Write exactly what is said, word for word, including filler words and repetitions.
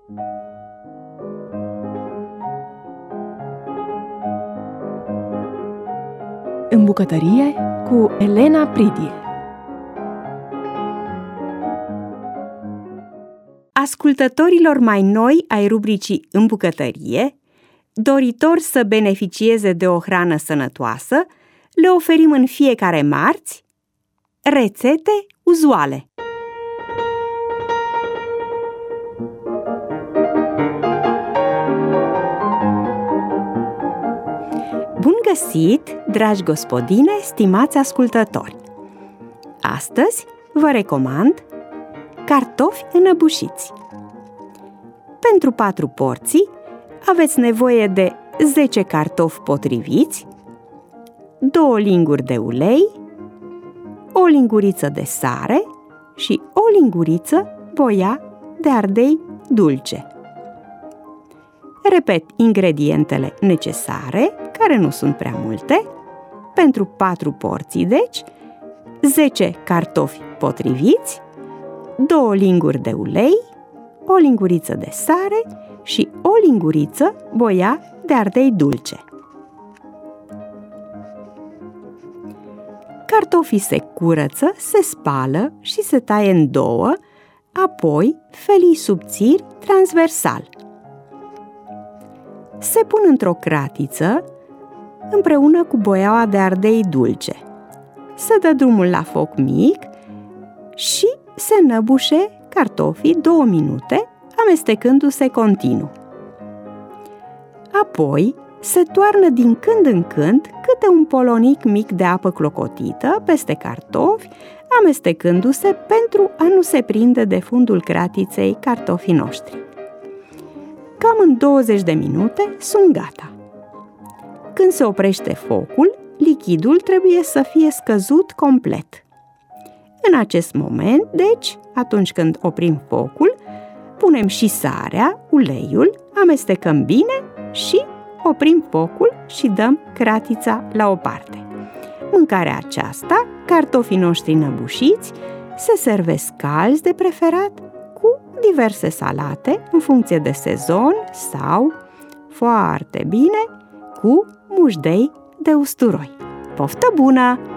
În bucătărie cu Elena Pridie. Ascultătorilor mai noi ai rubricii În bucătărie, doritori să beneficieze de o hrană sănătoasă, le oferim în fiecare marți rețete uzuale. Bun găsit, dragi gospodine, stimați ascultători! Astăzi vă recomand cartofi înăbușiți. Pentru patru porții aveți nevoie de zece cartofi potriviți, două linguri de ulei, o linguriță de sare și o linguriță boia de ardei dulce. Repet ingredientele necesare, care nu sunt prea multe, pentru patru porții, deci zece cartofi potriviți, două linguri de ulei, o linguriță de sare și o linguriță boia de ardei dulce. Cartofii se curăță, se spală și se taie în două, apoi felii subțiri transversal. Se pun într-o cratiță împreună cu boiaua de ardei dulce. Se dă drumul la foc mic și se înăbușe cartofii două minute, amestecându-se continuu. Apoi se toarnă din când în când câte un polonic mic de apă clocotită peste cartofi, amestecându-se pentru a nu se prinde de fundul cratiței cartofii noștri. Cam în douăzeci de minute sunt gata. Când se oprește focul, lichidul trebuie să fie scăzut complet. În acest moment, deci, atunci când oprim focul, punem și sarea, uleiul, amestecăm bine și oprim focul și dăm cratița la o parte. Mâncarea aceasta, cartofii noștri înăbușiți, se servesc calzi de preferat cu diverse salate în funcție de sezon sau, foarte bine, cu mușdei de usturoi. Poftă bună!